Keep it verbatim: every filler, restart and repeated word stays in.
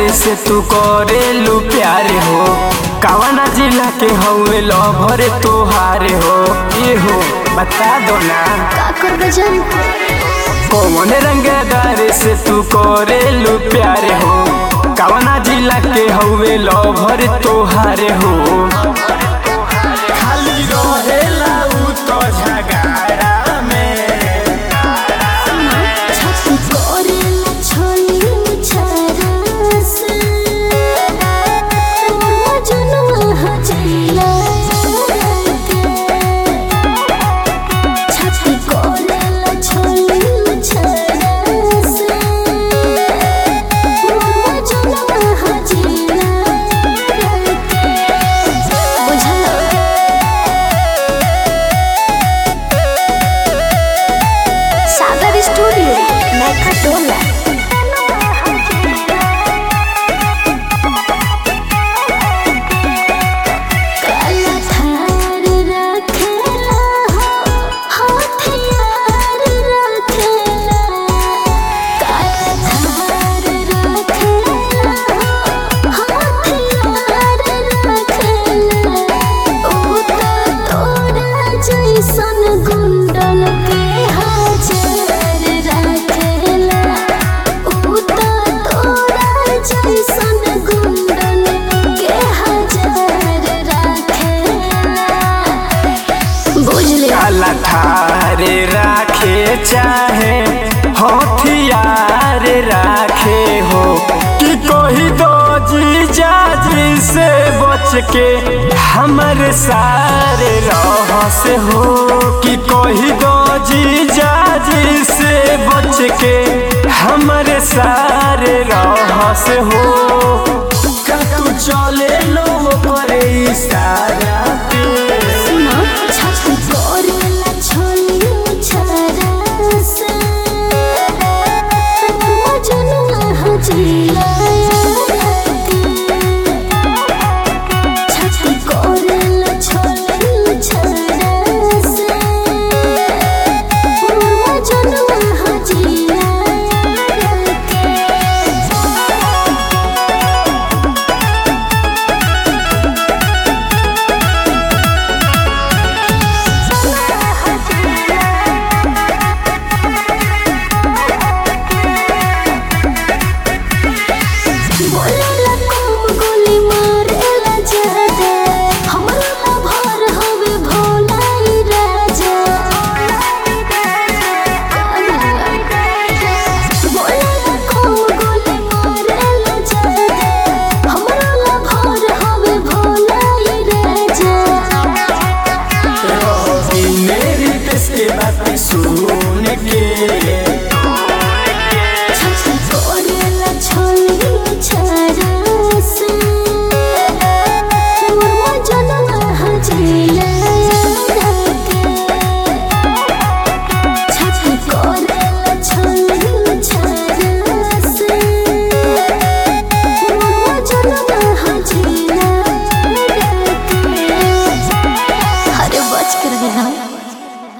से तू करेलू प्यारे हो, कवना जिला के हवे लभर तोहारे हो, ये हो बता दो ना का करबे जान। कौन रंगदार से तू करेलू प्यारे हो, कवना जिला के हवे लभर तोहारे हो। खाली रहेला उ तो झगड़ा में छाती करेला छोली छरस मोर जनवा हजला छाती करेला छोली छरस मोर जनवा हजला बुझला। सागर स्टूडियो नैका टोला। काला थार रखेला हो हथियार रखेला, काला थार रखेला हो हथियार रखेला। ओ तो तोरा जैसन गुंडल के हाजर रखेला, ओ तो तोरा जैसन गुंडल के हाजर रखेला। बुझले काला थारे राखे चाहे हथियार राखे हो, कि कोई दो जीजा जी से बच के हमर सारे रहस हो, कि कोई दो जीजा जी से बच के हमर सारे रहस हो। का तू चले लो करे इशारा पे सुना छाती करेला छोली छरस मोर जनवा हजला छाती करेला छोली छरस मोर जनवा हजला। बोलेला कम गोली मारेला ज्यादा, हमरा ला भर हवे भोलाई राजा। बोलेला कम गोली मारेला ज्यादा, हमरा ला भर हवे भोलाई राजा। मेरी देश के बात सुन के छाती करेला छोली छरस मोर जनवा हजला छाती करेला छोली छरस मोर जनवा हजला। अरे बच कर रहना।